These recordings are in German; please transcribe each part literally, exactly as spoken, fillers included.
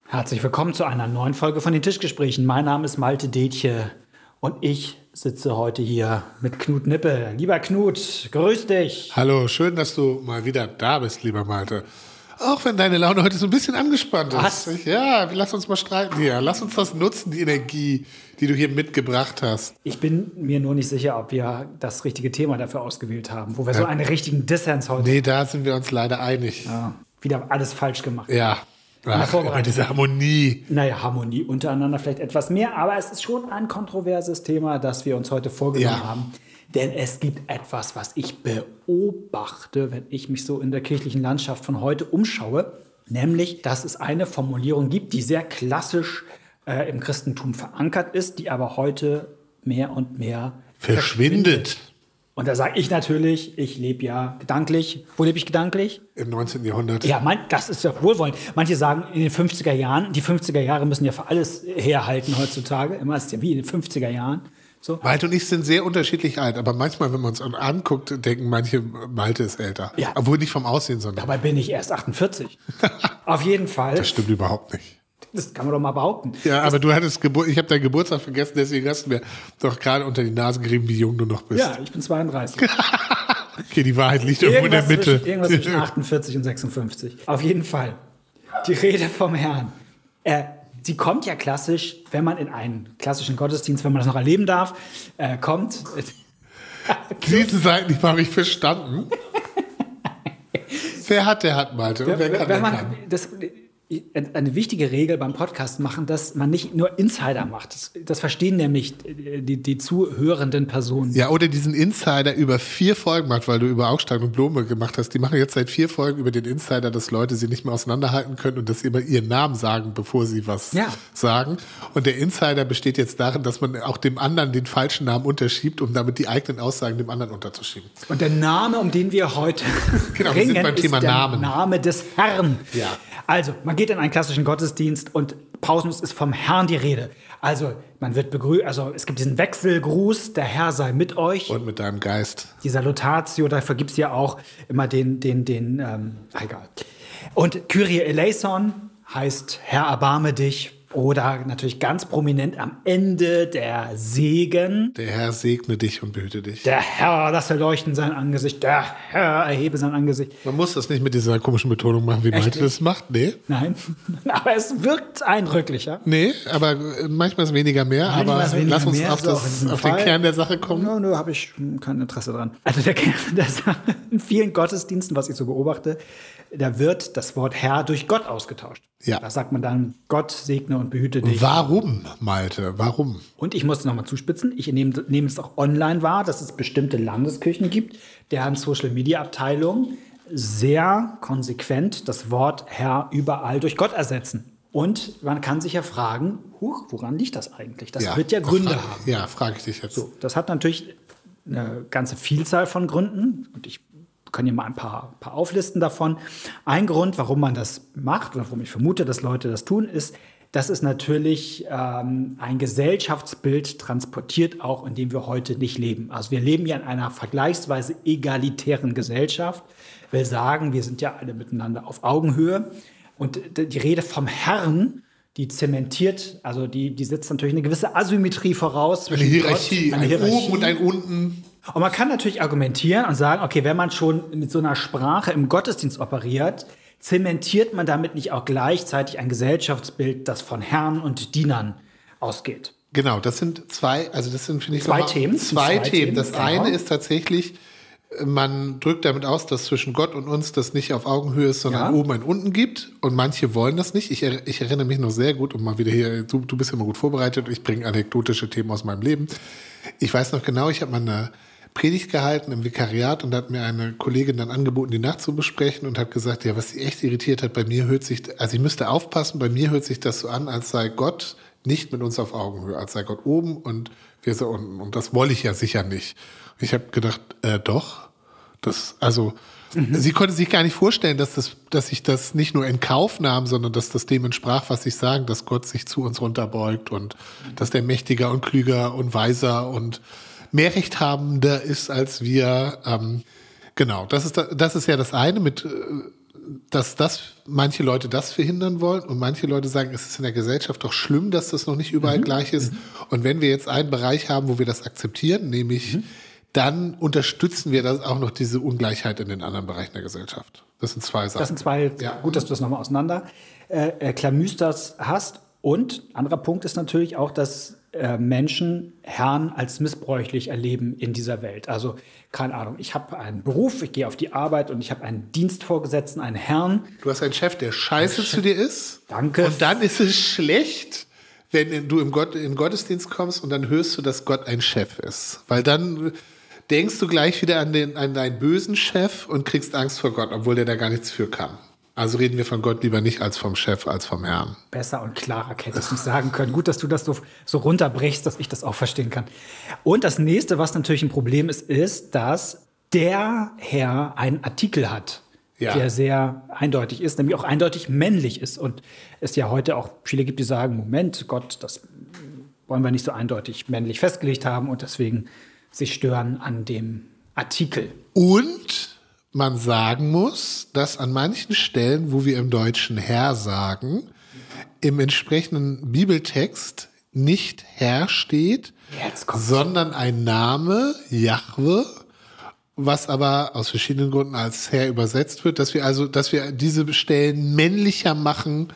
Herzlich willkommen zu einer neuen Folge von den Tischgesprächen. Mein Name ist Malte Detje und ich sitze heute hier mit Knut Nippel. Lieber Knut, grüß dich. Hallo, schön, dass du mal wieder da bist, lieber Malte. Auch wenn deine Laune heute so ein bisschen angespannt ist. Was? Ja, lass uns mal streiten hier. Lass uns das nutzen, die Energie, die du hier mitgebracht hast. Ich bin mir nur nicht sicher, ob wir das richtige Thema dafür ausgewählt haben, wo wir ja so einen richtigen Dissens heute... Nee, da sind wir uns leider einig. Ja, wieder alles falsch gemacht. Ja. Ach, immer diese Harmonie. Naja, Harmonie untereinander vielleicht etwas mehr, aber es ist schon ein kontroverses Thema, das wir uns heute vorgenommen ja. haben. Denn es gibt etwas, was ich beobachte, wenn ich mich so in der kirchlichen Landschaft von heute umschaue, nämlich, dass es eine Formulierung gibt, die sehr klassisch äh, im Christentum verankert ist, die aber heute mehr und mehr verschwindet. verschwindet. Und da sage ich natürlich, ich lebe ja gedanklich. Wo lebe ich gedanklich? Im neunzehnten Jahrhundert. Ja, mein, das ist ja wohlwollend. Manche sagen in den fünfziger Jahren, die fünfziger Jahre müssen ja für alles herhalten heutzutage. Immer ist es ja wie in den fünfziger Jahren. So. Malte und ich sind sehr unterschiedlich alt, aber manchmal, wenn man uns anguckt, denken manche, Malte ist älter. Ja. Obwohl nicht vom Aussehen, sondern... Dabei bin ich erst achtundvierzig. Auf jeden Fall. Das stimmt überhaupt nicht. Das kann man doch mal behaupten. Ja, das aber du hattest Gebur- ich habe deinen Geburtstag vergessen, deswegen hast du mir doch gerade unter die Nase gerieben, wie jung du noch bist. Ja, ich bin zweiunddreißig. Okay, die Wahrheit liegt irgendwo in der Mitte. Zwischen, irgendwas zwischen achtundvierzig und sechsundfünfzig. Auf jeden Fall. Die Rede vom Herrn. Äh, sie kommt ja klassisch, wenn man in einen klassischen Gottesdienst, wenn man das noch erleben darf, äh, kommt. Diese Seiten habe ich verstanden. Wer hat, der hat, Malte. Und wer kann, wenn man, der kann. Das, eine wichtige Regel beim Podcast machen, dass man nicht nur Insider macht. Das, das verstehen nämlich die, die zuhörenden Personen. Ja, oder diesen Insider über vier Folgen macht, weil du über Augstein und Blome gemacht hast. Die machen jetzt seit vier Folgen über den Insider, dass Leute sie nicht mehr auseinanderhalten können und dass sie immer ihren Namen sagen, bevor sie was ja. sagen. Und der Insider besteht jetzt darin, dass man auch dem anderen den falschen Namen unterschiebt, um damit die eigenen Aussagen dem anderen unterzuschieben. Und der Name, um den wir heute genau, ringen, wir sind beim Thema ist der Namen. Name des Herrn. Ja. Also, man geht in einen klassischen Gottesdienst und pausenlos ist vom Herrn die Rede. Also, man wird begrüßt, also es gibt diesen Wechselgruß, der Herr sei mit euch. Und mit deinem Geist. Die Salutatio, dafür gibt es ja auch immer den, den, den, ähm, egal. Und Kyrie eleison heißt Herr, erbarme dich. Oder natürlich ganz prominent am Ende der Segen. Der Herr segne dich und behüte dich. Der Herr, lasse leuchten sein Angesicht. Der Herr, erhebe sein Angesicht. Man muss das nicht mit dieser komischen Betonung machen, wie Malte das macht. Nee. Nein, aber es wirkt eindrücklicher. Nee, aber manchmal ist weniger mehr. Manchmal aber ist weniger lass uns mehr, auf, so das, auf auf den Kern der Sache kommen. Nö, nö, habe ich kein Interesse dran. Also der Kern der Sache, in vielen Gottesdiensten, was ich so beobachte, da wird das Wort Herr durch Gott ausgetauscht. Ja. Da sagt man dann, Gott segne und behüte dich. Warum, Malte? Warum? Und ich muss es nochmal zuspitzen. Ich nehme, nehme es auch online wahr, dass es bestimmte Landeskirchen gibt, deren Social-Media-Abteilungen sehr konsequent das Wort Herr überall durch Gott ersetzen. Und man kann sich ja fragen, huch, woran liegt das eigentlich? Das ja, wird ja Gründe frage, haben. Ja, frage ich dich jetzt. So, das hat natürlich eine ganze Vielzahl von Gründen. Und ich kann hier mal ein paar, paar auflisten davon. Ein Grund, warum man das macht, oder warum ich vermute, dass Leute das tun, ist, dass es natürlich ähm, ein Gesellschaftsbild transportiert, auch in dem wir heute nicht leben. Also wir leben ja in einer vergleichsweise egalitären Gesellschaft. Will sagen, wir sind ja alle miteinander auf Augenhöhe. Und die Rede vom Herrn, die zementiert, also die, die setzt natürlich eine gewisse Asymmetrie voraus. Eine Hierarchie, Gott, eine ein Hierarchie. Oben und ein Unten. Und man kann natürlich argumentieren und sagen, okay, wenn man schon mit so einer Sprache im Gottesdienst operiert, zementiert man damit nicht auch gleichzeitig ein Gesellschaftsbild, das von Herren und Dienern ausgeht. Genau, das sind zwei, also das sind, finde ich, zwei Themen. Zwei, zwei Themen. Das genau. eine ist tatsächlich, man drückt damit aus, dass zwischen Gott und uns das nicht auf Augenhöhe ist, sondern ja. oben und unten gibt. Und manche wollen das nicht. Ich, er, ich erinnere mich noch sehr gut, um mal wieder hier, du, du bist immer gut vorbereitet, ich bringe anekdotische Themen aus meinem Leben. Ich weiß noch genau, ich habe mal eine Predigt gehalten im Vikariat und da hat mir eine Kollegin dann angeboten, die Nacht zu besprechen und hat gesagt, ja, was sie echt irritiert hat, bei mir hört sich, also ich müsste aufpassen, bei mir hört sich das so an, als sei Gott nicht mit uns auf Augenhöhe, als sei Gott oben und wir so unten. Und das wollte ich ja sicher nicht. Und ich habe gedacht, äh, doch, das, also, mhm. sie konnte sich gar nicht vorstellen, dass das, dass ich das nicht nur in Kauf nahm, sondern dass das dem entsprach, was ich sagen, dass Gott sich zu uns runterbeugt und mhm. dass der mächtiger und klüger und weiser und mehr Rechthabender ist als wir. Ähm, genau, das ist, das ist ja das eine mit, dass das manche Leute das verhindern wollen und manche Leute sagen, es ist in der Gesellschaft doch schlimm, dass das noch nicht überall mhm. gleich ist. Mhm. Und wenn wir jetzt einen Bereich haben, wo wir das akzeptieren, nämlich mhm. dann unterstützen wir das auch noch diese Ungleichheit in den anderen Bereichen der Gesellschaft. Das sind zwei Sachen. Das sind zwei, ja. Gut, dass du das nochmal auseinander äh, klamüsterst hast. Und anderer Punkt ist natürlich auch, dass äh, Menschen Herren als missbräuchlich erleben in dieser Welt. Also, keine Ahnung, ich habe einen Beruf, ich gehe auf die Arbeit und ich habe einen Dienstvorgesetzten, einen Herrn. Du hast einen Chef, der scheiße Chef. zu dir ist. Danke. Und dann ist es schlecht, wenn du im Gott, in den Gottesdienst kommst und dann hörst du, dass Gott ein Chef ist. Weil dann denkst du gleich wieder an, den, an deinen bösen Chef und kriegst Angst vor Gott, obwohl der da gar nichts für kann. Also reden wir von Gott lieber nicht als vom Chef, als vom Herrn. Besser und klarer hätte ich es nicht sagen können. Gut, dass du das so, so runterbrichst, dass ich das auch verstehen kann. Und das nächste, was natürlich ein Problem ist, ist, dass der Herr einen Artikel hat, ja. der sehr eindeutig ist, nämlich auch eindeutig männlich ist. Und es ja heute auch viele gibt, die sagen, Moment, Gott, das wollen wir nicht so eindeutig männlich festgelegt haben und deswegen sich stören an dem Artikel. Und man sagen muss, dass an manchen Stellen, wo wir im Deutschen Herr sagen, im entsprechenden Bibeltext nicht Herr steht, sondern ein Name, Jahwe, was aber aus verschiedenen Gründen als Herr übersetzt wird, dass wir also, dass wir diese Stellen männlicher machen,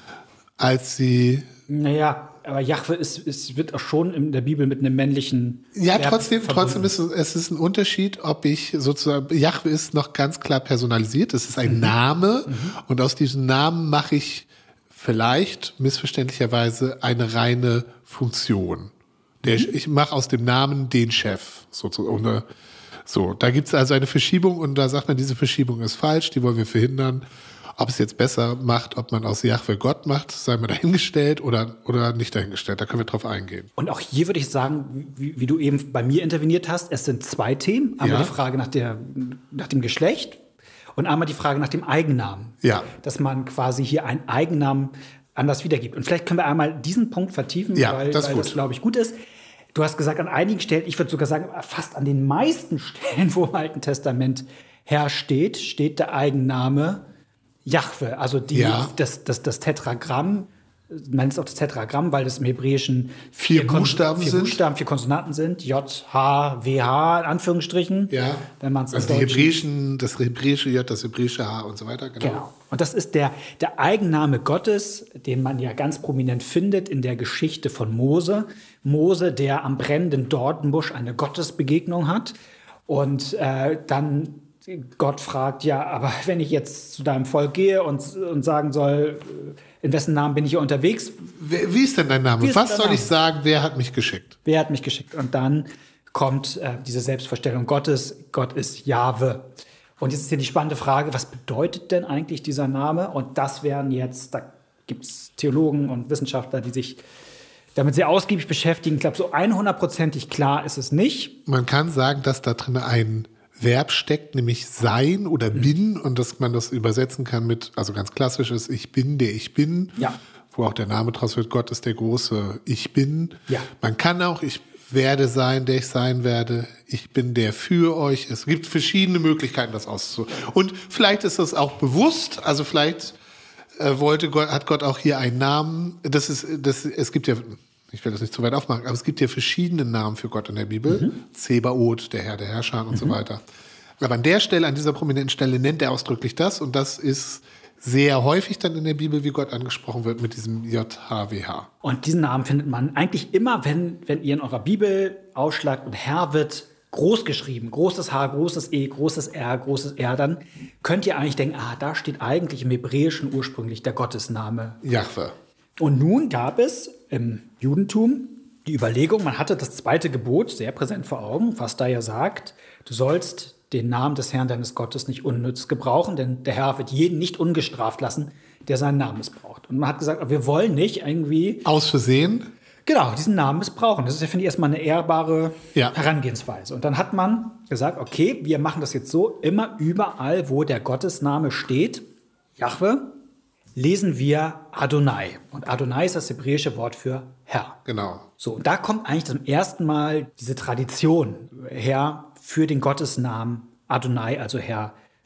als sie. Naja, aber Jahwe ist, ist, wird auch schon in der Bibel mit einem männlichen. Ja, Verb trotzdem, trotzdem ist es, es ist ein Unterschied, ob ich sozusagen, Jahwe ist noch ganz klar personalisiert, es ist ein mhm. Name mhm. und aus diesem Namen mache ich vielleicht missverständlicherweise eine reine Funktion. Der, mhm. Ich mache aus dem Namen den Chef, sozusagen. So, da gibt es also eine Verschiebung und da sagt man, diese Verschiebung ist falsch, die wollen wir verhindern. Ob es jetzt besser macht, ob man aus Jahwe Gott macht, sei mal dahingestellt oder, oder nicht dahingestellt. Da können wir drauf eingehen. Und auch hier würde ich sagen, wie, wie du eben bei mir interveniert hast, es sind zwei Themen. Einmal ja. die Frage nach, der, nach dem Geschlecht und einmal die Frage nach dem Eigennamen. Ja. Dass man quasi hier einen Eigennamen anders wiedergibt. Und vielleicht können wir einmal diesen Punkt vertiefen, ja, weil das, weil das glaube ich, gut ist. Du hast gesagt, an einigen Stellen, ich würde sogar sagen, fast an den meisten Stellen, wo im Alten Testament Herr steht, steht der Eigenname Jahwe, also die, ja. das, das, das Tetragramm, man nennt es auch das Tetragramm, weil das im Hebräischen vier, vier Buchstaben vier sind. Buchstaben, vier Konsonanten sind, J, H, W, H, in Anführungsstrichen. Ja, wenn man es also die hebräischen, das hebräische J, das hebräische H und so weiter. Genau. genau. Und das ist der, der Eigenname Gottes, den man ja ganz prominent findet in der Geschichte von Mose. Mose, der am brennenden Dornbusch eine Gottesbegegnung hat und äh, dann Gott fragt, ja, aber wenn ich jetzt zu deinem Volk gehe und, und sagen soll, in wessen Namen bin ich hier unterwegs? Wie ist denn dein Name? Was soll Name? ich sagen, wer hat mich geschickt? Wer hat mich geschickt? Und dann kommt äh, diese Selbstvorstellung Gottes, Gott ist Jahwe. Und jetzt ist hier die spannende Frage, was bedeutet denn eigentlich dieser Name? Und das wären jetzt, da gibt es Theologen und Wissenschaftler, die sich damit sehr ausgiebig beschäftigen. Ich glaube, so hundertprozentig klar ist es nicht. Man kann sagen, dass da drin ein Verb steckt, nämlich sein oder bin, und dass man das übersetzen kann mit, also ganz klassisches Ich bin, der ich bin, ja. wo auch der Name draus wird, Gott ist der große Ich bin. Ja. Man kann auch Ich werde sein, der ich sein werde, ich bin der für euch. Es gibt verschiedene Möglichkeiten, das auszudrücken. Und vielleicht ist das auch bewusst, also vielleicht äh, wollte Gott, hat Gott auch hier einen Namen. Das ist, das, es gibt ja, ich will das nicht zu weit aufmachen, aber es gibt ja verschiedene Namen für Gott in der Bibel. Mhm. Zebaoth, der Herr der Herrscher und mhm. so weiter. Aber an der Stelle, an dieser prominenten Stelle nennt er ausdrücklich das. Und das ist sehr häufig dann in der Bibel, wie Gott angesprochen wird, mit diesem J H W H. Und diesen Namen findet man eigentlich immer, wenn, wenn ihr in eurer Bibel ausschlagt und Herr wird groß geschrieben, großes H, großes E, großes R, großes R, dann könnt ihr eigentlich denken, ah, da steht eigentlich im Hebräischen ursprünglich der Gottesname Jahwe. Und nun gab es im Judentum die Überlegung, man hatte das zweite Gebot sehr präsent vor Augen, was da ja sagt, du sollst den Namen des Herrn deines Gottes nicht unnütz gebrauchen, denn der Herr wird jeden nicht ungestraft lassen, der seinen Namen missbraucht. Und man hat gesagt, wir wollen nicht irgendwie aus Versehen genau diesen Namen missbrauchen. Das ist ja, finde ich, erstmal eine ehrbare ja. Herangehensweise. Und dann hat man gesagt, okay, wir machen das jetzt so, immer überall, wo der Gottesname steht, Jahwe, lesen wir Adonai. Und Adonai ist das hebräische Wort für Herr. Genau. So, und da kommt eigentlich zum ersten Mal diese Tradition her, für den Gottesnamen Adonai, also Herr,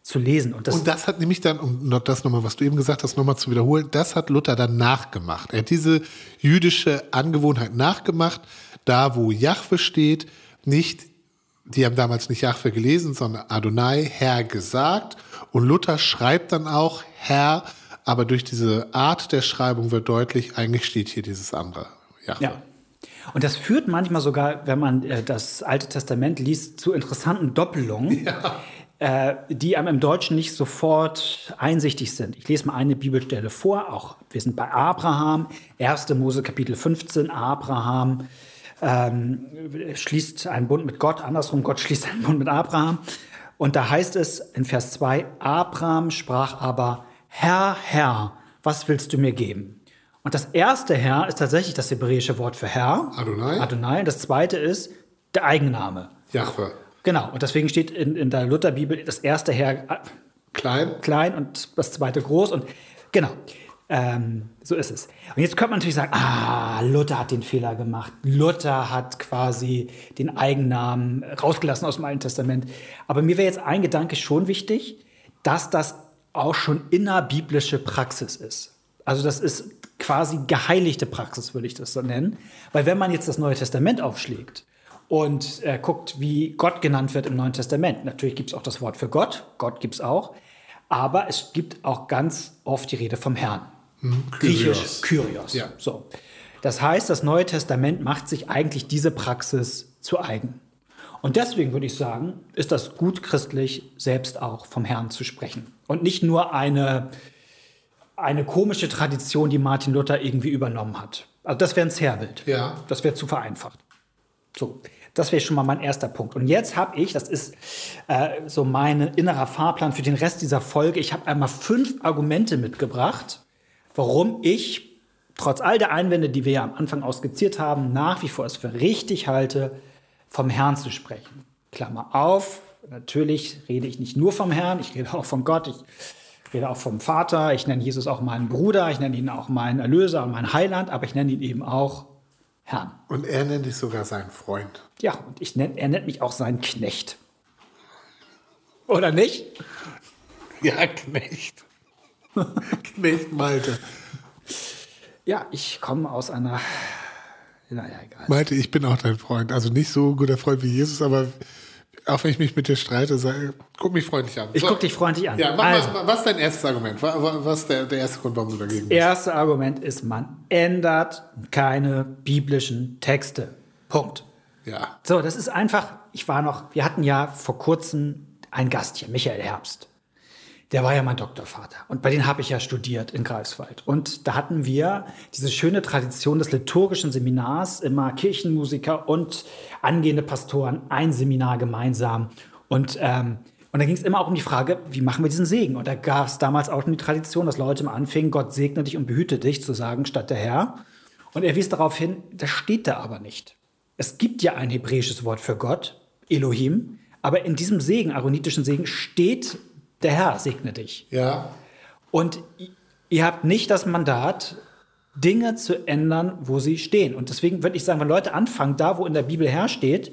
zu lesen. Und das, Und das hat nämlich dann, um noch das nochmal, was du eben gesagt hast, nochmal zu wiederholen, das hat Luther dann nachgemacht. Er hat diese jüdische Angewohnheit nachgemacht, da wo Jahwe steht, nicht, die haben damals nicht Jahwe gelesen, sondern Adonai, Herr gesagt. Und Luther schreibt dann auch Herr, aber durch diese Art der Schreibung wird deutlich, eigentlich steht hier dieses andere Jahwe. ja. Und das führt manchmal sogar, wenn man äh, das Alte Testament liest, zu interessanten Doppelungen, ja. äh, die einem im Deutschen nicht sofort einsichtig sind. Ich lese mal eine Bibelstelle vor, auch wir sind bei Abraham, erster Mose Kapitel fünfzehn, Abraham ähm, schließt einen Bund mit Gott, andersrum, Gott schließt einen Bund mit Abraham. Und da heißt es in Vers zwei, Abraham sprach aber, Herr, Herr, was willst du mir geben? Und das erste Herr ist tatsächlich das hebräische Wort für Herr. Adonai. Adonai. Das zweite ist der Eigenname. Jahwe. Genau. Und deswegen steht in, in der Lutherbibel das erste Herr klein. klein und das zweite groß. Und genau. Ähm, so ist es. Und jetzt könnte man natürlich sagen, ah, Luther hat den Fehler gemacht. Luther hat quasi den Eigennamen rausgelassen aus dem Alten Testament. Aber mir wäre jetzt ein Gedanke schon wichtig, dass das auch schon innerbiblische Praxis ist. Also das ist quasi geheiligte Praxis, würde ich das so nennen. Weil wenn man jetzt das Neue Testament aufschlägt und äh, guckt, wie Gott genannt wird im Neuen Testament, natürlich gibt es auch das Wort für Gott, Gott gibt es auch, aber es gibt auch ganz oft die Rede vom Herrn. Hm, Griechisch Kyrios. Ja. So. Das heißt, das Neue Testament macht sich eigentlich diese Praxis zu eigen. Und deswegen würde ich sagen, ist das gut christlich, selbst auch vom Herrn zu sprechen. Und nicht nur eine eine komische Tradition, die Martin Luther irgendwie übernommen hat. Also das wäre ein Zerrbild. Ja. Das wäre zu vereinfacht. So, das wäre schon mal mein erster Punkt. Und jetzt habe ich, das ist äh, so mein innerer Fahrplan für den Rest dieser Folge, ich habe einmal fünf Argumente mitgebracht, warum ich, trotz all der Einwände, die wir ja am Anfang auch skizziert haben, nach wie vor es für richtig halte, vom Herrn zu sprechen. Klammer auf, natürlich rede ich nicht nur vom Herrn, ich rede auch von Gott, ich Ich rede auch vom Vater, ich nenne Jesus auch meinen Bruder, ich nenne ihn auch meinen Erlöser und meinen Heiland, aber ich nenne ihn eben auch Herrn. Und er nennt dich sogar seinen Freund. Ja, und ich nenn, er nennt mich auch seinen Knecht. Oder nicht? Ja, Knecht. Knecht Malte. Ja, ich komme aus einer... Naja, egal. Malte, ich bin auch dein Freund. Also nicht so ein guter Freund wie Jesus, aber... Auch wenn ich mich mit dir streite, sage, guck mich freundlich an. Ich so. guck dich freundlich an. Ja, mach, also, mach, was ist dein erstes Argument? Was ist der, der erste Grund, warum du dagegen bist? Das erste Argument ist, man ändert keine biblischen Texte. Punkt. Ja. So, das ist einfach, ich war noch, wir hatten ja vor kurzem einen Gast hier, Michael Herbst. Der war ja mein Doktorvater. Und bei dem habe ich ja studiert in Greifswald. Und da hatten wir diese schöne Tradition des liturgischen Seminars, immer Kirchenmusiker und angehende Pastoren, ein Seminar gemeinsam. Und, ähm, und da ging es immer auch um die Frage, wie machen wir diesen Segen? Und da gab es damals auch schon die Tradition, dass Leute mal anfingen, Gott segne dich und behüte dich, zu sagen, statt der Herr. Und er wies darauf hin, das steht da aber nicht. Es gibt ja ein hebräisches Wort für Gott, Elohim, aber in diesem Segen, aaronitischen Segen, steht der Herr segne dich. Ja. Und ihr habt nicht das Mandat, Dinge zu ändern, wo sie stehen. Und deswegen würde ich sagen, wenn Leute anfangen, da wo in der Bibel Herr steht,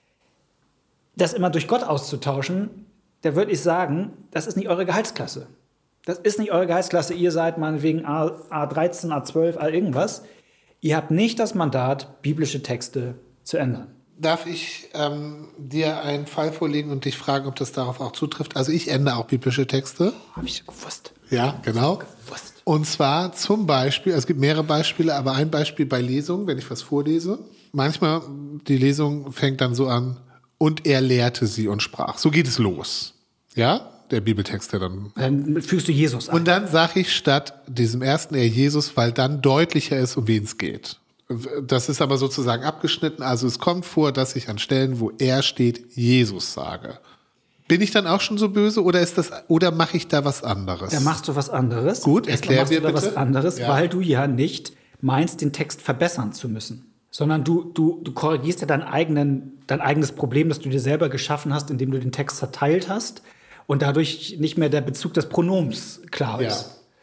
das immer durch Gott auszutauschen, da würde ich sagen, das ist nicht eure Gehaltsklasse. Das ist nicht eure Gehaltsklasse. Ihr seid meinetwegen A dreizehn, A zwölf, A irgendwas. Ihr habt nicht das Mandat, biblische Texte zu ändern. Darf ich ähm, dir einen Fall vorlegen und dich fragen, ob das darauf auch zutrifft? Also ich ändere auch biblische Texte. Habe ich gewusst. Ja, genau. Gewusst. Und zwar zum Beispiel, es gibt mehrere Beispiele, aber ein Beispiel bei Lesungen, wenn ich was vorlese. Manchmal, die Lesung fängt dann so an, und er lehrte sie und sprach. So geht es los. Ja, der Bibeltext, der dann... Dann fügst du Jesus an. Und dann sage ich statt diesem ersten er Jesus, weil dann deutlicher ist, um wen es geht. Das ist aber sozusagen abgeschnitten. Also es kommt vor, dass ich an Stellen, wo er steht, Jesus sage. Bin ich dann auch schon so böse oder ist das oder mache ich da was anderes? Da machst du was anderes. Gut, erklär erklär mir mir bitte. Was anderes, ja. Weil du ja nicht meinst, den Text verbessern zu müssen, sondern du du du korrigierst ja deinen eigenen dein eigenes Problem, das du dir selber geschaffen hast, indem du den Text zerteilt hast und dadurch nicht mehr der Bezug des Pronoms klar ist. Ja.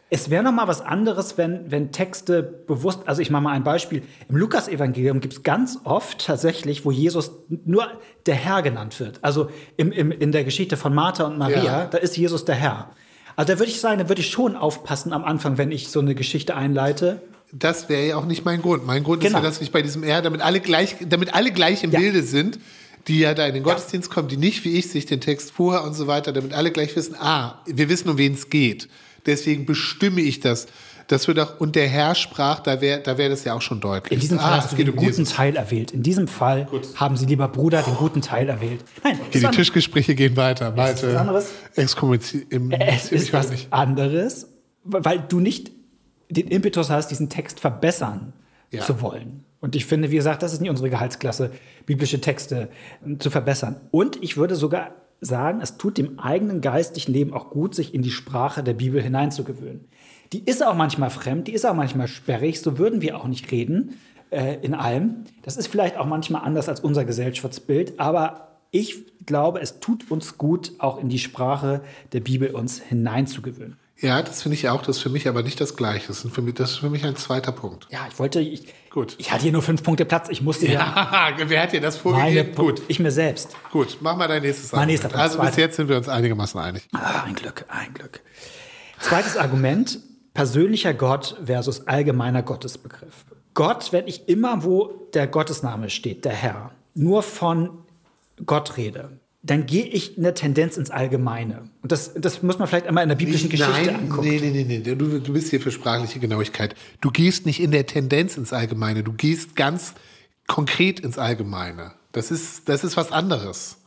Es wäre noch mal was anderes, wenn, wenn Texte bewusst, also ich mache mal ein Beispiel. Im Lukas-Evangelium gibt es ganz oft tatsächlich, wo Jesus nur der Herr genannt wird. Also im, im, in der Geschichte von Martha und Maria, ja. Da ist Jesus der Herr. Also da würde ich sagen, da würde ich schon aufpassen am Anfang, wenn ich so eine Geschichte einleite. Das wäre ja auch nicht mein Grund. Mein Grund Genau. ist ja, dass ich bei diesem R, damit alle gleich, damit alle gleich im Ja. Bilde sind, die ja da in den Gottesdienst kommen, die nicht wie ich sich den Text vorher und so weiter, damit alle gleich wissen, ah, wir wissen, um wen es geht. Deswegen bestimme ich das. Das wird auch, und der Herr sprach, da wäre da wär das ja auch schon deutlich. In diesem Fall ah, hast du den um guten Jesus. Teil erwählt. In diesem Fall Gut. haben Sie, lieber Bruder, den guten Teil erwählt. Nein, Okay, die Tischgespräche gehen weiter. Malte, was anderes? exkommunizieren Es ist was nicht. anderes, weil du nicht den Impetus hast, diesen Text verbessern Ja. zu wollen. Und ich finde, wie gesagt, das ist nicht unsere Gehaltsklasse, biblische Texte ähm, zu verbessern. Und ich würde sogar sagen, es tut dem eigenen geistlichen Leben auch gut, sich in die Sprache der Bibel hineinzugewöhnen. Die ist auch manchmal fremd, die ist auch manchmal sperrig, so würden wir auch nicht reden äh, in allem. Das ist vielleicht auch manchmal anders als unser Gesellschaftsbild, aber ich glaube, es tut uns gut, auch in die Sprache der Bibel uns hineinzugewöhnen. Ja, das finde ich auch. Das ist für mich aber nicht das Gleiche. Das ist für mich, das ist für mich ein zweiter Punkt. Ja, ich wollte, ich, Gut. ich hatte hier nur fünf Punkte Platz, ich musste ja, Ja, wer hat dir das meine vorgegeben? Punkt, Gut, ich mir selbst. gut. Mach mal dein nächstes Mein Argument. nächster Punkt, Also bis zweiter. jetzt sind wir uns einigermaßen einig. Ah, ein Glück, ein Glück. Zweites Argument, persönlicher Gott versus allgemeiner Gottesbegriff. Gott, wenn ich immer, wo der Gottesname steht, der Herr, nur von Gott rede, dann gehe ich in der Tendenz ins Allgemeine. Und das, das muss man vielleicht einmal in der biblischen Geschichte Nein, angucken. nee, nee, nee, nee. Du, du bist hier für sprachliche Genauigkeit. Du gehst nicht in der Tendenz ins Allgemeine. Du gehst ganz konkret ins Allgemeine. Das ist, das ist was anderes.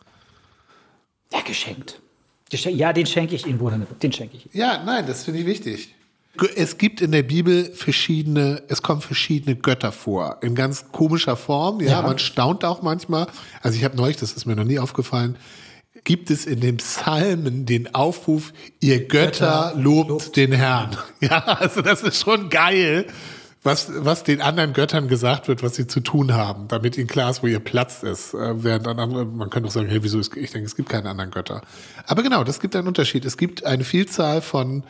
Ja, geschenkt. Geschenk, ja, den schenke ich Ihnen, Bruder. Den schenke ich Ihnen. Ja, nein, das finde ich wichtig. Es gibt in der Bibel verschiedene, es kommen verschiedene Götter vor. In ganz komischer Form, ja, Ja. man staunt auch manchmal. Also ich habe neulich, das ist mir noch nie aufgefallen, gibt es in den Psalmen den Aufruf, ihr Götter, Götter lobt, lobt den Herrn. Ja, also das ist schon geil, was, was den anderen Göttern gesagt wird, was sie zu tun haben, damit ihnen klar ist, wo ihr Platz ist. Äh, während dann andere, man könnte auch sagen, hey, wieso ist, ich denke, es gibt keine anderen Götter. Aber genau, das gibt einen Unterschied. Es gibt eine Vielzahl von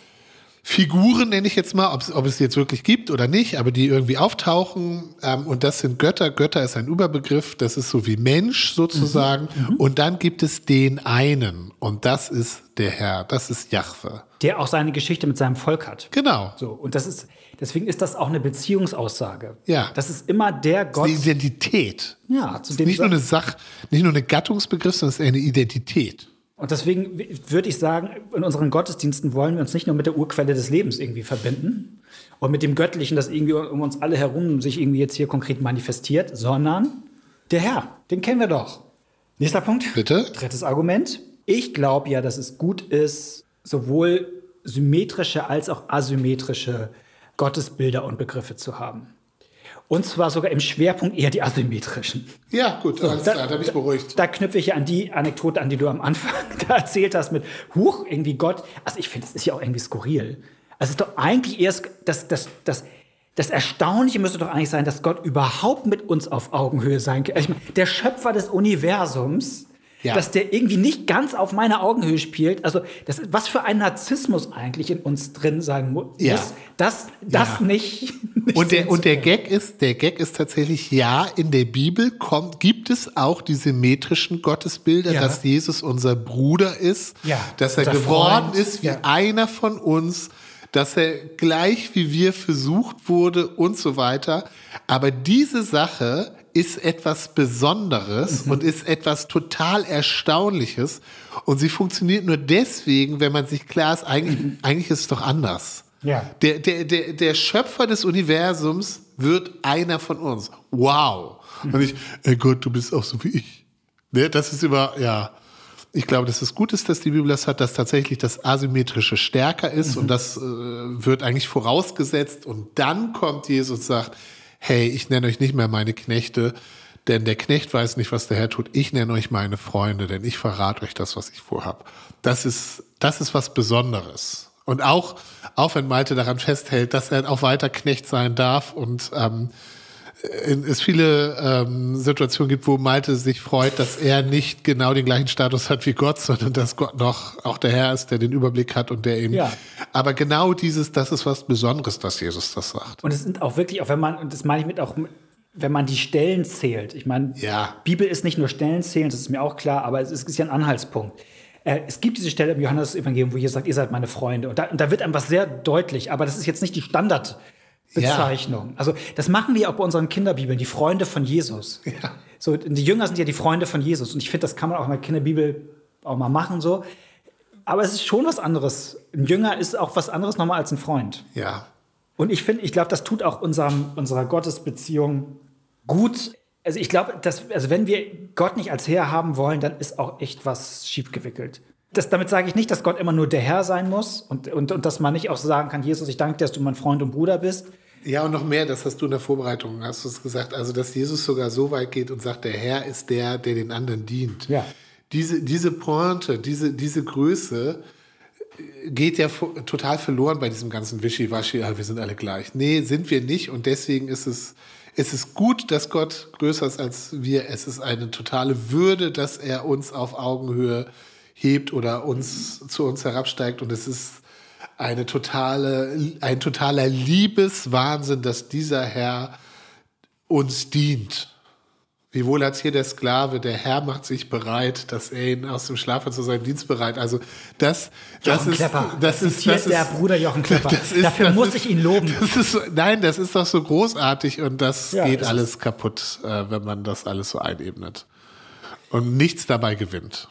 Figuren, nenne ich jetzt mal, ob es, ob es jetzt wirklich gibt oder nicht, aber die irgendwie auftauchen. Ähm, und das sind Götter. Götter ist ein Überbegriff, das ist so wie Mensch sozusagen. Mhm, und dann gibt es den einen. Und das ist der Herr, das ist Jahwe. Der auch seine Geschichte mit seinem Volk hat. Genau. So, und das ist, deswegen ist das auch eine Beziehungsaussage. Ja. Das ist immer der Gott. Die Identität. Ja, zu dem Nicht nur eine Sach, nicht nur eine Gattungsbegriff, sondern es ist eine Identität. Und deswegen würde ich sagen, in unseren Gottesdiensten wollen wir uns nicht nur mit der Urquelle des Lebens irgendwie verbinden und mit dem Göttlichen, das irgendwie um uns alle herum sich irgendwie jetzt hier konkret manifestiert, sondern der Herr, den kennen wir doch. Nächster Punkt. Bitte? Drittes Argument. Ich glaube ja, dass es gut ist, sowohl symmetrische als auch asymmetrische Gottesbilder und Begriffe zu haben. Und zwar sogar im Schwerpunkt eher die asymmetrischen. Ja, gut, So, alles da- klar, da bin ich beruhigt. Da knüpfe ich ja an die Anekdote an, die du am Anfang da erzählt hast mit Huch, irgendwie Gott. Also ich finde, das ist ja auch irgendwie skurril. Also es ist doch eigentlich erst das, das, das, das Erstaunliche müsste doch eigentlich sein, dass Gott überhaupt mit uns auf Augenhöhe sein kann. Ich meine, der Schöpfer des Universums, Ja. dass der irgendwie nicht ganz auf meiner Augenhöhe spielt. Also das, was für ein Narzissmus eigentlich in uns drin sein muss, Ja. das, das Ja. nicht, nicht Und der, sehen und zu der können. Gag ist, der Gag ist tatsächlich, ja, in der Bibel kommt, gibt es auch die symmetrischen Gottesbilder, Ja. dass Jesus unser Bruder ist, Ja, dass er unser geworden Freund. ist wie Ja. einer von uns, dass er gleich wie wir versucht wurde und so weiter. Aber diese Sache ist etwas Besonderes Mhm. und ist etwas total Erstaunliches. Und sie funktioniert nur deswegen, wenn man sich klar ist, eigentlich, Mhm. eigentlich ist es doch anders. Ja. Der, der, der, der Schöpfer des Universums wird einer von uns. Wow. Und ich, ey Gott, du bist auch so wie ich. Ne, das ist über, ja. Ich glaube, dass es gut ist, dass die Bibel das hat, dass tatsächlich das Asymmetrische stärker ist. Und das äh, wird eigentlich vorausgesetzt. Und dann kommt Jesus und sagt, hey, ich nenne euch nicht mehr meine Knechte, denn der Knecht weiß nicht, was der Herr tut. Ich nenne euch meine Freunde, denn ich verrate euch das, was ich vorhab. Das ist, das ist was Besonderes. Und auch, auch wenn Malte daran festhält, dass er auch weiter Knecht sein darf und ähm, es viele ähm, Situationen gibt, wo Malte sich freut, dass er nicht genau den gleichen Status hat wie Gott, sondern dass Gott noch auch der Herr ist, der den Überblick hat und der eben. Ja. Aber genau dieses, das ist was Besonderes, dass Jesus das sagt. Und es sind auch wirklich, auch wenn man, und das meine ich mit auch, wenn man die Stellen zählt. Ich meine, ja. Bibel ist nicht nur Stellen zählen, das ist mir auch klar, aber es ist, ist ja ein Anhaltspunkt. Äh, es gibt diese Stelle im Johannes-Evangelium, wo Jesus sagt, ihr seid meine Freunde. Und da, und da wird einem was sehr deutlich, aber das ist jetzt nicht die Standard- Bezeichnung. Ja. Also das machen wir auch bei unseren Kinderbibeln, die Freunde von Jesus. Ja. So, die Jünger sind ja die Freunde von Jesus. Und ich finde, das kann man auch in der Kinderbibel auch mal machen. So. Aber es ist schon was anderes. Ein Jünger ist auch was anderes nochmal als ein Freund. Ja. Und ich finde, ich glaube, das tut auch unserem, unserer Gottesbeziehung gut. Also ich glaube, dass, also wenn wir Gott nicht als Herr haben wollen, dann ist auch echt was schiefgewickelt. Das, damit sage ich nicht, dass Gott immer nur der Herr sein muss und, und, und dass man nicht auch sagen kann, Jesus, ich danke dir, dass du mein Freund und Bruder bist. Ja, und noch mehr, das hast du in der Vorbereitung, hast du es gesagt, also dass Jesus sogar so weit geht und sagt, der Herr ist der, der den anderen dient. Ja. Diese, diese Pointe, diese, diese Größe geht ja total verloren bei diesem ganzen Wischiwaschi, ja, wir sind alle gleich. Nee, sind wir nicht und deswegen ist es, es ist gut, dass Gott größer ist als wir. Es ist eine totale Würde, dass er uns auf Augenhöhe hebt oder uns zu uns herabsteigt und es ist eine totale, ein totaler Liebeswahnsinn, dass dieser Herr uns dient. Wiewohl als hier der Sklave, der Herr macht sich bereit, dass er ihn aus dem Schlaf zu seinem Dienst bereit. Also das, das ist, Klepper. das, das ist, das ist der Bruder Jochen Klepper. Das ist, Dafür das muss ist, ich ihn loben. Das ist so, nein, das ist doch so großartig und das ja, geht das alles kaputt, äh, wenn man das alles so einebnet und nichts dabei gewinnt.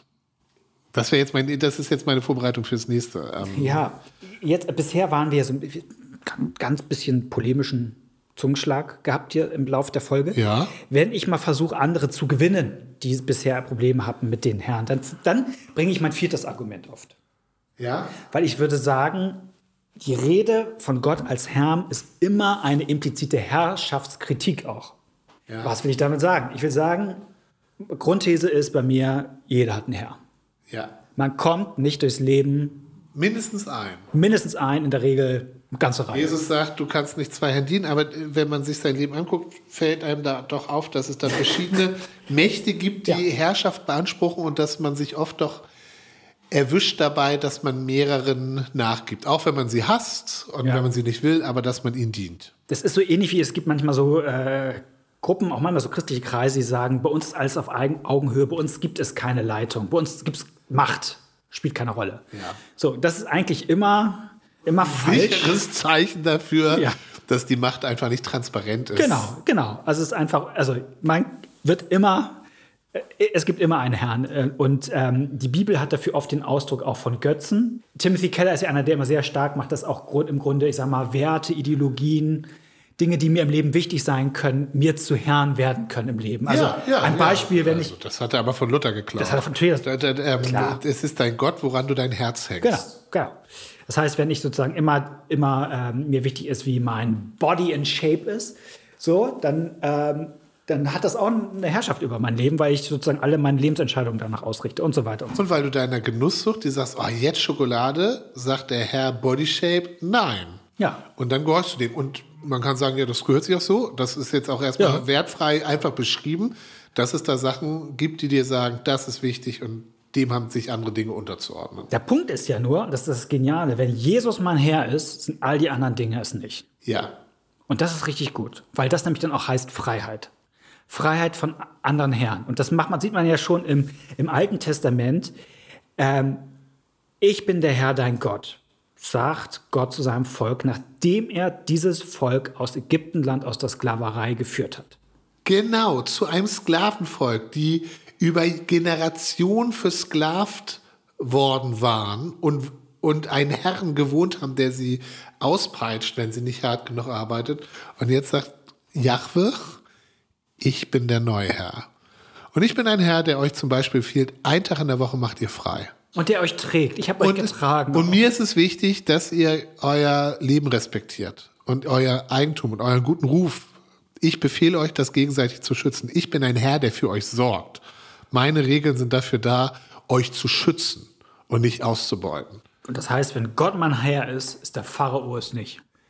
Das wäre jetzt mein, das ist jetzt meine Vorbereitung fürs nächste. Ähm ja, jetzt bisher waren wir so ein ganz bisschen polemischen Zungenschlag gehabt hier im Laufe der Folge. Ja. Wenn ich mal versuche, andere zu gewinnen, die bisher Probleme hatten mit den Herren, dann, dann bringe ich mein viertes Argument oft. Ja. Weil ich würde sagen, die Rede von Gott als Herrn ist immer eine implizite Herrschaftskritik auch. Ja. Was will ich damit sagen? Ich will sagen, Grundthese ist bei mir, jeder hat einen Herr. Ja. Man kommt nicht durchs Leben. Mindestens ein. Mindestens ein, in der Regel eine ganze Reihe. Jesus sagt, du kannst nicht zwei Herren dienen, aber wenn man sich sein Leben anguckt, fällt einem da doch auf, dass es da verschiedene Mächte gibt, die ja. Herrschaft beanspruchen und dass man sich oft doch erwischt dabei, dass man mehreren nachgibt. Auch wenn man sie hasst und ja. wenn man sie nicht will, aber dass man ihnen dient. Das ist so ähnlich wie, es gibt manchmal so äh, Gruppen, auch manchmal so christliche Kreise, die sagen, bei uns ist alles auf Augenhöhe, bei uns gibt es keine Leitung, bei uns gibt es Macht, spielt keine Rolle. Ja. So, das ist eigentlich immer, immer falsch. Sicheres Zeichen dafür, ja. dass die Macht einfach nicht transparent ist. Genau, genau. Also es ist einfach, also man wird immer, es gibt immer einen Herrn. Und ähm, die Bibel hat dafür oft den Ausdruck auch von Götzen. Timothy Keller ist ja einer, der immer sehr stark macht, dass auch im Grunde, ich sag mal, Werte, Ideologien, Dinge, die mir im Leben wichtig sein können, mir zu Herrn werden können im Leben. Also ja, ja, ein Beispiel, ja. wenn also, ich... Das hat er aber von Luther geklaut. Das hat er von Luther da, da, ähm, Klar. Es ist dein Gott, woran du dein Herz hängst. Genau, genau. Das heißt, wenn ich sozusagen immer, immer ähm, mir wichtig ist, wie mein Body in Shape ist, so, dann, ähm, dann hat das auch eine Herrschaft über mein Leben, weil ich sozusagen alle meine Lebensentscheidungen danach ausrichte und so weiter. Und, so. und weil du deiner Genusssucht, die sagst, oh, jetzt Schokolade, sagt der Herr Body Shape, nein. Ja. Und dann gehorchst du dem. Und man kann sagen, ja, das gehört sich auch so. Das ist jetzt auch erstmal ja. wertfrei einfach beschrieben, dass es da Sachen gibt, die dir sagen, das ist wichtig und dem haben sich andere Dinge unterzuordnen. Der Punkt ist ja nur, das ist das Geniale, wenn Jesus mein Herr ist, sind all die anderen Dinge es nicht. Ja. Und das ist richtig gut, weil das nämlich dann auch heißt Freiheit. Freiheit von anderen Herren. Und das macht man, sieht man ja schon im, im Alten Testament. Ähm, ich bin der Herr, dein Gott, sagt Gott zu seinem Volk, nachdem er dieses Volk aus Ägyptenland, aus der Sklaverei geführt hat. Genau, zu einem Sklavenvolk, die über Generationen versklavt worden waren und, und einen Herrn gewohnt haben, der sie auspeitscht, wenn sie nicht hart genug arbeitet. Und jetzt sagt Jahwe, ich bin der neue Herr. Und ich bin ein Herr, der euch zum Beispiel fiehlt, einen Tag in der Woche macht ihr frei. Und der euch trägt. Ich habe euch getragen. Und mir ist es wichtig, dass ihr euer Leben respektiert und euer Eigentum und euren guten Ruf. Ich befehle euch, das gegenseitig zu schützen. Ich bin ein Herr, der für euch sorgt. Meine Regeln sind dafür da, euch zu schützen und nicht auszubeuten. Und das heißt, wenn Gott mein Herr ist, ist der Pharao es nicht.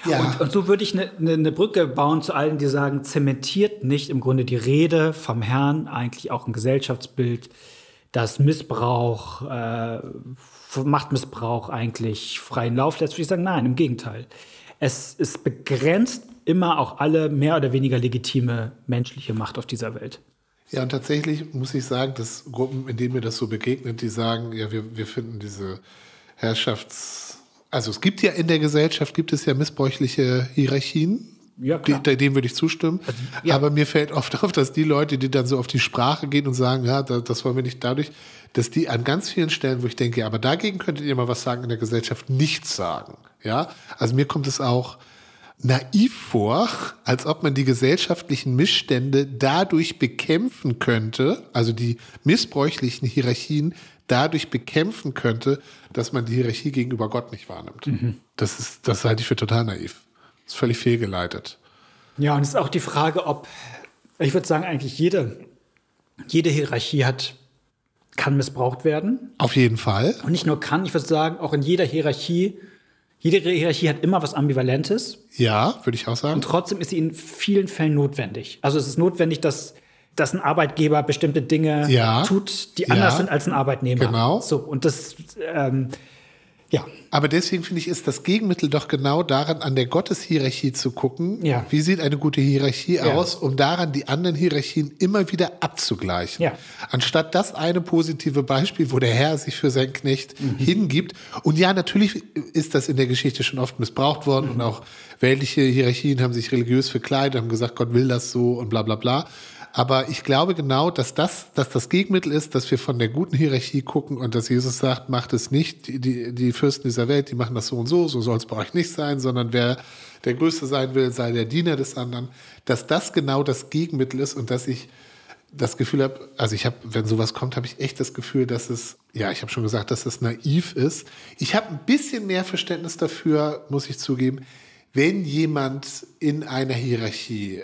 Ja. Und, und so würde ich eine ne, ne Brücke bauen zu allen, die sagen, zementiert nicht im Grunde die Rede vom Herrn eigentlich auch ein Gesellschaftsbild, das Missbrauch, äh, Machtmissbrauch eigentlich freien Lauf lässt? Würde ich sagen, nein, im Gegenteil. Es, es begrenzt immer auch alle mehr oder weniger legitime menschliche Macht auf dieser Welt. Ja, und tatsächlich muss ich sagen, dass Gruppen, in denen mir das so begegnet, die sagen, ja, wir, wir finden diese Herrschafts... Also es gibt ja in der Gesellschaft, gibt es ja missbräuchliche Hierarchien. Ja, klar. Die, dem würde ich zustimmen. Also, ja. Aber mir fällt oft auf, dass die Leute, die dann so auf die Sprache gehen und sagen, ja, das wollen wir nicht dadurch, dass die an ganz vielen Stellen, wo ich denke, ja, aber dagegen könntet ihr mal was sagen, in der Gesellschaft nichts sagen. Ja, also mir kommt es auch naiv vor, als ob man die gesellschaftlichen Missstände dadurch bekämpfen könnte, also die missbräuchlichen Hierarchien dadurch bekämpfen könnte, dass man die Hierarchie gegenüber Gott nicht wahrnimmt. Mhm. Das ist, das halte ich für total naiv. Das ist völlig fehlgeleitet. Ja, und es ist auch die Frage, ob, ich würde sagen, eigentlich jede, jede Hierarchie hat, kann missbraucht werden. Auf jeden Fall. Und nicht nur kann, ich würde sagen, auch in jeder Hierarchie, jede Hierarchie hat immer was Ambivalentes. Ja, würde ich auch sagen. Und trotzdem ist sie in vielen Fällen notwendig. Also es ist notwendig, dass, dass ein Arbeitgeber bestimmte Dinge ja. tut, die anders ja. sind als ein Arbeitnehmer. Genau. So, und das, ähm, ja. Aber deswegen finde ich, ist das Gegenmittel doch genau daran, an der Gotteshierarchie zu gucken. Ja. Wie sieht eine gute Hierarchie ja. aus, um daran die anderen Hierarchien immer wieder abzugleichen. Ja. Anstatt das eine positive Beispiel, wo der Herr sich für seinen Knecht mhm. hingibt. Und ja, natürlich ist das in der Geschichte schon oft missbraucht worden mhm. und auch weltliche Hierarchien haben sich religiös verkleidet, haben gesagt, Gott will das so und bla bla bla. Aber ich glaube genau, dass das, dass das Gegenmittel ist, dass wir von der guten Hierarchie gucken und dass Jesus sagt, macht es nicht, die, die, die Fürsten dieser Welt, die machen das so und so, so soll es bei euch nicht sein, sondern wer der Größte sein will, sei der Diener des anderen, dass das genau das Gegenmittel ist und dass ich das Gefühl habe, also ich habe, wenn sowas kommt, habe ich echt das Gefühl, dass es, ja, ich habe schon gesagt, dass es naiv ist. Ich habe ein bisschen mehr Verständnis dafür, muss ich zugeben, wenn jemand in einer Hierarchie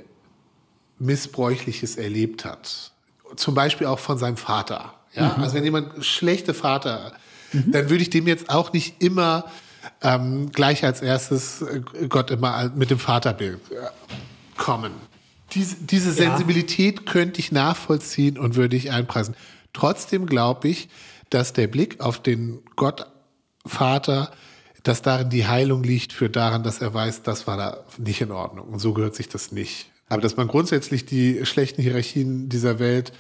Missbräuchliches erlebt hat. Zum Beispiel auch von seinem Vater. Ja? Mhm. Also wenn jemand schlechte Vater, mhm. dann würde ich dem jetzt auch nicht immer ähm, gleich als erstes Gott immer mit dem Vaterbild kommen. Diese, diese Sensibilität ja. könnte ich nachvollziehen und würde ich einpreisen. Trotzdem glaube ich, dass der Blick auf den Gott Vater, dass darin die Heilung liegt, führt daran, dass er weiß, das war da nicht in Ordnung. Und so gehört sich das nicht. Aber dass man grundsätzlich die schlechten Hierarchien dieser Welt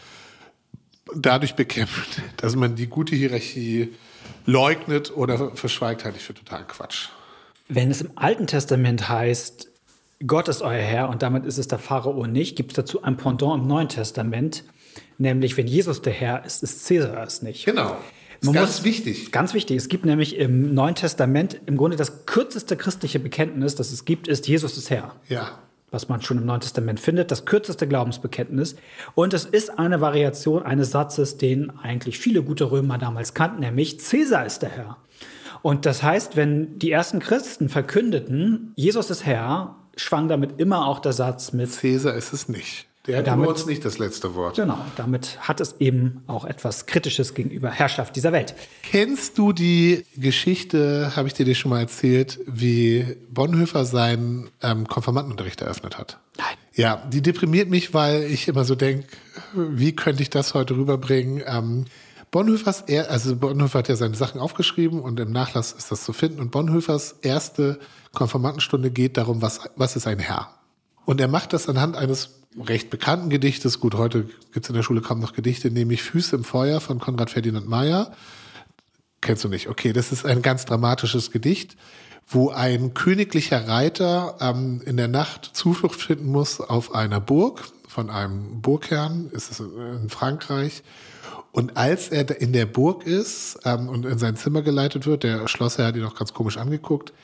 dadurch bekämpft, dass man die gute Hierarchie leugnet oder verschweigt, halte ich für totalen Quatsch. Wenn es im Alten Testament heißt, Gott ist euer Herr und damit ist es der Pharao nicht, gibt es dazu ein Pendant im Neuen Testament, nämlich wenn Jesus der Herr ist, ist Cäsar es nicht. Genau. Das ist ganz wichtig. Ganz wichtig. Es gibt nämlich im Neuen Testament im Grunde das kürzeste christliche Bekenntnis, das es gibt, ist Jesus ist Herr. Ja. Was man schon im Neuen Testament findet, das kürzeste Glaubensbekenntnis. Und es ist eine Variation eines Satzes, den eigentlich viele gute Römer damals kannten, nämlich Cäsar ist der Herr. Und das heißt, wenn die ersten Christen verkündeten, Jesus ist Herr, schwang damit immer auch der Satz mit Cäsar ist es nicht. Der hat damit, über uns nicht das letzte Wort. Genau, damit hat es eben auch etwas Kritisches gegenüber Herrschaft dieser Welt. Kennst du die Geschichte, habe ich dir, dir schon mal erzählt, wie Bonhoeffer seinen ähm, Konfirmandenunterricht eröffnet hat? Nein. Ja, die deprimiert mich, weil ich immer so denke, wie könnte ich das heute rüberbringen? Ähm, Bonhoeffers, er, also Bonhoeffer hat ja seine Sachen aufgeschrieben und im Nachlass ist das zu finden. Und Bonhoeffers erste Konfirmandenstunde geht darum, was, was ist ein Herr? Und er macht das anhand eines recht bekannten Gedichtes. Gut, heute gibt es in der Schule kaum noch Gedichte, nämlich Füße im Feuer von Konrad Ferdinand Meyer. Kennst du nicht? Okay, das ist ein ganz dramatisches Gedicht, wo ein königlicher Reiter ähm, in der Nacht Zuflucht finden muss auf einer Burg von einem Burgherrn, ist es in Frankreich. Und als er in der Burg ist ähm, und in sein Zimmer geleitet wird, der Schlossherr hat ihn auch ganz komisch angeguckt,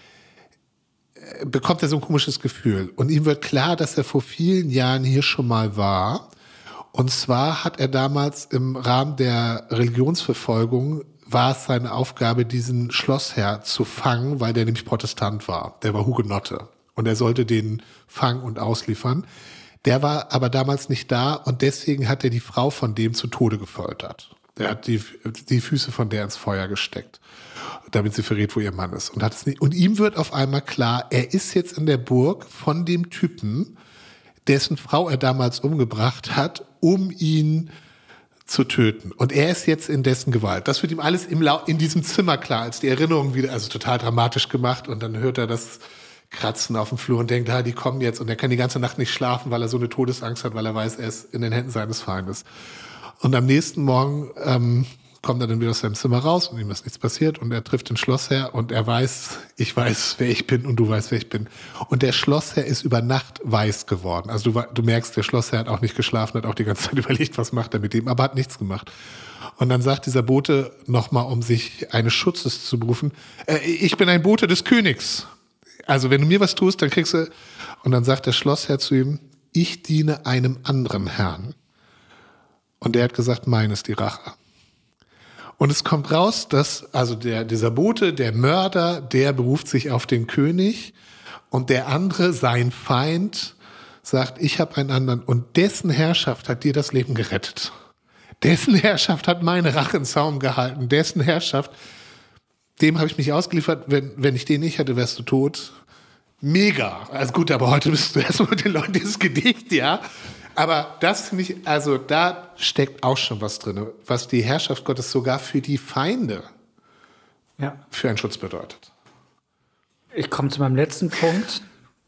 bekommt er so ein komisches Gefühl. Und ihm wird klar, dass er vor vielen Jahren hier schon mal war. Und zwar hat er damals im Rahmen der Religionsverfolgung, war es seine Aufgabe, diesen Schlossherr zu fangen, weil der nämlich Protestant war. Der war Hugenotte. Und er sollte den fangen und ausliefern. Der war aber damals nicht da und deswegen hat er die Frau von dem zu Tode gefoltert. Der hat die, die Füße von der ins Feuer gesteckt, damit sie verrät, wo ihr Mann ist. Und, hat es nicht. Und ihm wird auf einmal klar, er ist jetzt in der Burg von dem Typen, dessen Frau er damals umgebracht hat, um ihn zu töten. Und er ist jetzt in dessen Gewalt. Das wird ihm alles im Lau- in diesem Zimmer klar, als die Erinnerung wieder, also total dramatisch gemacht. Und dann hört er das Kratzen auf dem Flur und denkt, ah, die kommen jetzt. Und er kann die ganze Nacht nicht schlafen, weil er so eine Todesangst hat, weil er weiß, er ist in den Händen seines Feindes. Und am nächsten Morgen ähm, kommt er dann wieder aus seinem Zimmer raus und ihm ist nichts passiert. Und er trifft den Schlossherr und er weiß, ich weiß, wer ich bin und du weißt, wer ich bin. Und der Schlossherr ist über Nacht weiß geworden. Also du, du merkst, der Schlossherr hat auch nicht geschlafen, hat auch die ganze Zeit überlegt, was macht er mit dem, aber hat nichts gemacht. Und dann sagt dieser Bote nochmal, um sich eines Schutzes zu berufen, äh, ich bin ein Bote des Königs. Also wenn du mir was tust, dann kriegst du... Und dann sagt der Schlossherr zu ihm, ich diene einem anderen Herrn. Und der hat gesagt, mein ist die Rache. Und es kommt raus, dass also der, dieser Bote, der Mörder, der beruft sich auf den König und der andere, sein Feind, sagt, ich habe einen anderen und dessen Herrschaft hat dir das Leben gerettet. Dessen Herrschaft hat meine Rache in Zaum gehalten. Dessen Herrschaft, dem habe ich mich ausgeliefert. Wenn, wenn ich den nicht hätte, wärst du tot. Mega. Also gut, aber heute bist du erstmal mit den Leuten dieses Gedicht, ja. Aber das finde ich, also da steckt auch schon was drin, was die Herrschaft Gottes sogar für die Feinde ja. für einen Schutz bedeutet. Ich komme zu meinem letzten Punkt.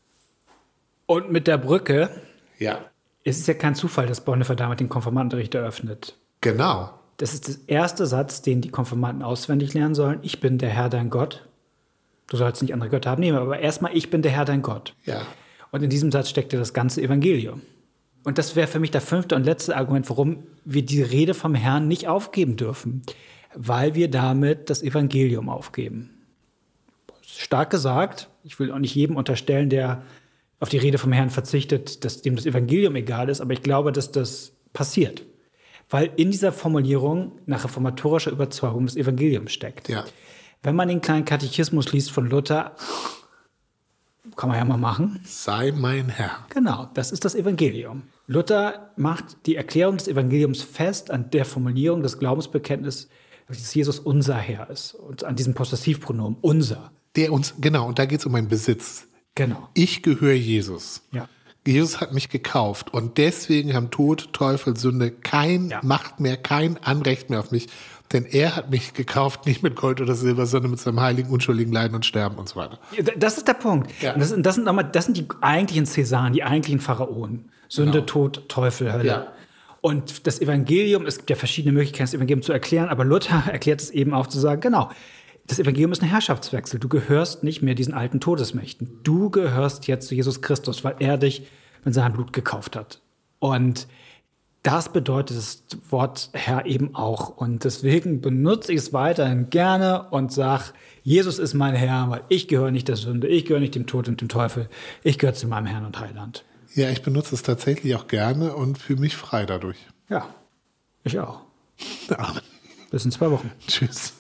Und mit der Brücke ja. es ist ja kein Zufall, dass Bonhoeffer damit den Konfirmandenunterricht eröffnet. Genau. Das ist der erste Satz, den die Konfirmanden auswendig lernen sollen. Ich bin der Herr, dein Gott. Du sollst nicht andere Götter haben, nehmen, aber erstmal, ich bin der Herr, dein Gott. Ja. Und in diesem Satz steckt ja das ganze Evangelium. Und das wäre für mich das fünfte und letzte Argument, warum wir die Rede vom Herrn nicht aufgeben dürfen. Weil wir damit das Evangelium aufgeben. Stark gesagt, ich will auch nicht jedem unterstellen, der auf die Rede vom Herrn verzichtet, dass dem das Evangelium egal ist, aber ich glaube, dass das passiert. Weil in dieser Formulierung nach reformatorischer Überzeugung das Evangelium steckt. Ja. Wenn man den kleinen Katechismus liest von Luther, kann man ja mal machen. Sei mein Herr. Genau, das ist das Evangelium. Luther macht die Erklärung des Evangeliums fest an der Formulierung des Glaubensbekenntnisses, dass Jesus unser Herr ist. Und an diesem Possessivpronomen, unser. Der uns, genau, und da geht es um einen Besitz. Genau. Ich gehöre Jesus. Ja. Jesus hat mich gekauft und deswegen haben Tod, Teufel, Sünde kein Ja. Macht mehr, kein Anrecht mehr auf mich. Denn er hat mich gekauft, nicht mit Gold oder Silber, sondern mit seinem heiligen, unschuldigen Leiden und Sterben und so weiter. Das ist der Punkt. Ja. Und das, das, sind nochmal, das sind die eigentlichen Cäsaren, die eigentlichen Pharaonen. Sünde, Genau. Tod, Teufel, Hölle. Ja. Und das Evangelium, es gibt ja verschiedene Möglichkeiten, das Evangelium zu erklären, aber Luther erklärt es eben auch zu sagen, genau, das Evangelium ist ein Herrschaftswechsel. Du gehörst nicht mehr diesen alten Todesmächten. Du gehörst jetzt zu Jesus Christus, weil er dich mit seinem Blut gekauft hat. Und das bedeutet das Wort Herr eben auch. Und deswegen benutze ich es weiterhin gerne und sage, Jesus ist mein Herr, weil ich gehöre nicht der Sünde, ich gehöre nicht dem Tod und dem Teufel, ich gehöre zu meinem Herrn und Heiland. Ja, ich benutze es tatsächlich auch gerne und fühle mich frei dadurch. Ja, ich auch. Amen. Bis in zwei Wochen. Tschüss.